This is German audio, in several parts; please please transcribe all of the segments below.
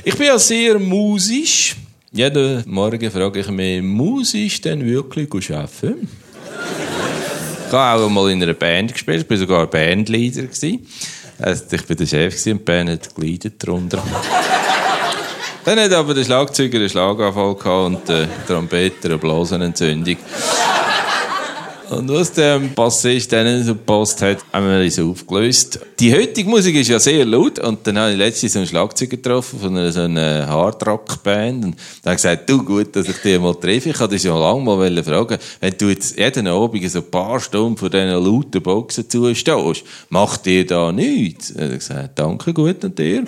Ich bin ja sehr musisch. Jeden Morgen frage ich mich, muss ich denn wirklich arbeiten? Ich habe auch mal in einer Band gespielt, ich war sogar Bandleader. Also ich war der Chef und die Band hat geleitet darunter. Dann hat aber der Schlagzeuger einen Schlaganfall gehabt und der Trompeter eine Blasenentzündung. Und was dem Bassist dann so gepasst hat, haben wir uns aufgelöst. Die heutige Musik ist ja sehr laut und dann habe ich letztens so einen Schlagzeuger getroffen von so einer Hardrock-Band und dann habe ich gesagt, du, gut, dass ich dich mal treffe. Ich wollte dich schon lange mal fragen, wenn du jetzt jeden Abend so ein paar Stunden von diesen lauten Boxen zustehst, macht dir da nichts? Dann habe ich gesagt, danke, gut, und dir?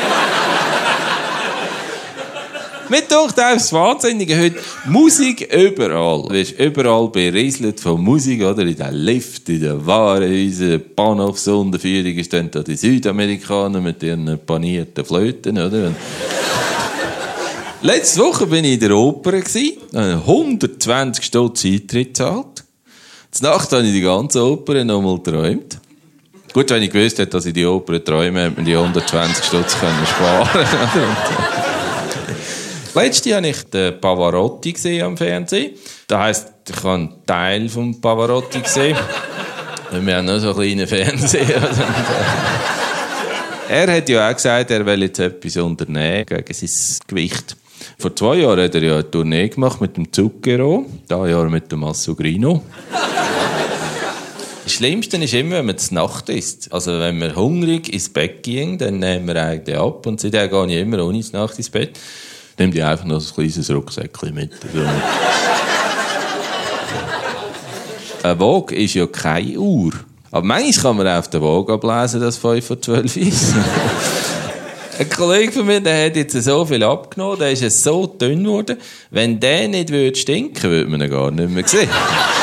Mir denkt auch das Wahnsinnige heute. Musik überall. Du wirst überall berieselt von Musik, oder? In den Lift, in den Warenhäusern, Bahnhofsunterführungen stehen da die Südamerikaner mit ihren panierten Flöten, oder? Letzte Woche bin ich in der Oper, 120 Stutz Eintritt gezahlt. Zur Nacht habe ich die ganze Oper noch mal geträumt. Gut, wenn ich gewusst hätte, dass ich die Oper träume, hätte man die 120 Stutz sparen können. Letztes Jahr habe ich den Pavarotti gesehen am Fernsehen. Das heisst, ich habe einen Teil vom Pavarotti gesehen. Wir haben noch so einen kleinen Fernseher. Er hat ja auch gesagt, er will jetzt etwas unternehmen gegen sein Gewicht. Vor 2 Jahren hat er ja eine Tournee gemacht mit dem Zucchero, dieses Jahr mit dem Massugrino. Das Schlimmste ist immer, wenn man zur Nacht isst. Also wenn man hungrig ins Bett ging, dann nehmen wir eigentlich ab. Und seitdem gehe ich immer ohne zur Nacht ins Bett. Nimm dir einfach noch ein kleines Rucksäckchen mit. Eine Waage ist ja keine Uhr. Aber manchmal kann man auf der Waage ablesen, dass 5 vor 12 ist. Ein Kollege von mir, der hat jetzt so viel abgenommen, der ist so dünn geworden. Wenn der nicht stinken würde, würde man ihn gar nicht mehr sehen.